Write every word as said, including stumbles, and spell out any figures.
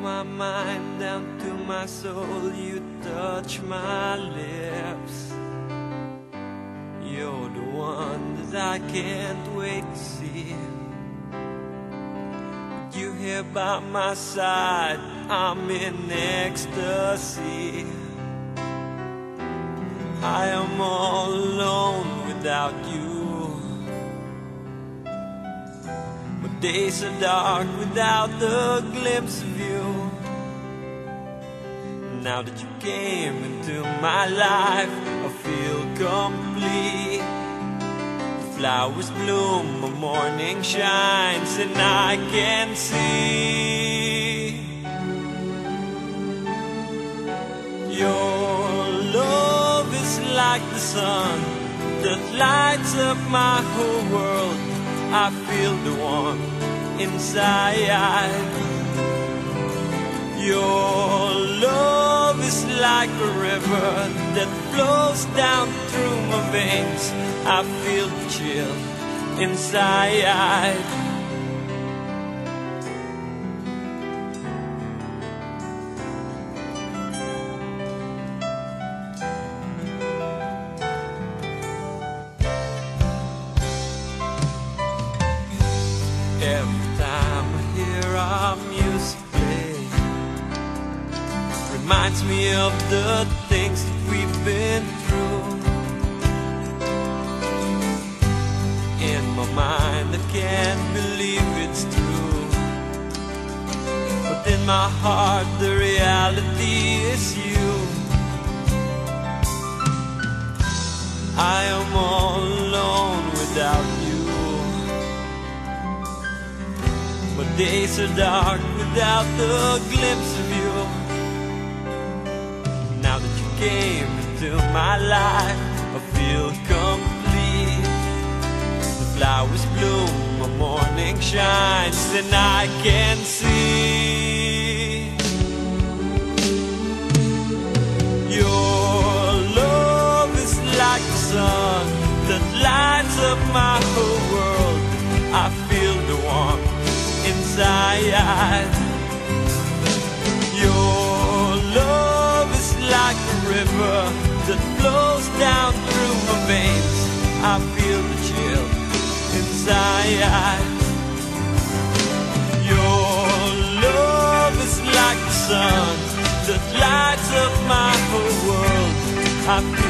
my mind down to my soul, you touch my lips. You're the one that I can't wait to see. With you here by my side, I'm in ecstasy. I am all alone without you. My days are dark without the glimpse of you. Now that you came into my life, I feel complete. The flowers bloom, the morning shines, and I can see your love is like the sun that lights up my whole world. I feel the warmth inside. Your love is like a river that flows down through my veins. I feel the chill inside. Every time I hear our music play, reminds me of the things that we've been through. In my mind I can't believe it's true, but in my heart the reality is you. I am all alone without you. My days are dark without the glimpse of you. Now that you came into my life, I feel complete. The flowers bloom, my morning shines, and I can see your love is like the sun that lights up my whole world. I feel the warmth inside. Your love is like a river that flows down through my veins. I feel the chill inside. Your love is like the sun that lights up my whole world. I feel